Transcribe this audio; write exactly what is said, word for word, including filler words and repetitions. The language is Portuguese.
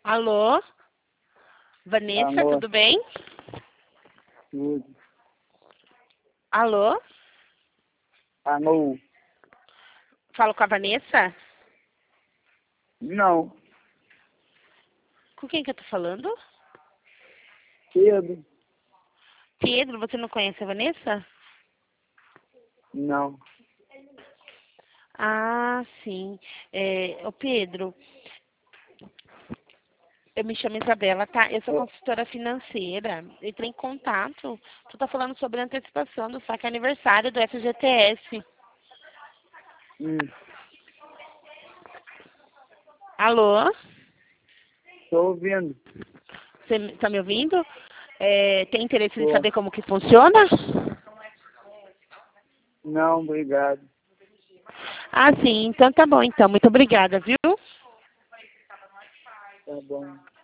Alô? Vanessa, Alô? tudo bem? Tudo. Alô? Alô? Falo com a Vanessa? Não. Com quem que eu tô falando? Pedro? Pedro, você não conhece a Vanessa? Não. Ah, sim. É, ô Pedro, eu me chamo Isabela, tá? Eu sou Ô, consultora financeira. Entrei em contato. Tu tá falando sobre a antecipação do saque aniversário do F G T S. Hum, Alô? tô ouvindo. Você tá me ouvindo? É, tem interesse em Tô. saber como que funciona? Não, obrigado. Ah, sim. Então tá bom, então. Muito obrigada, viu? Tá bom.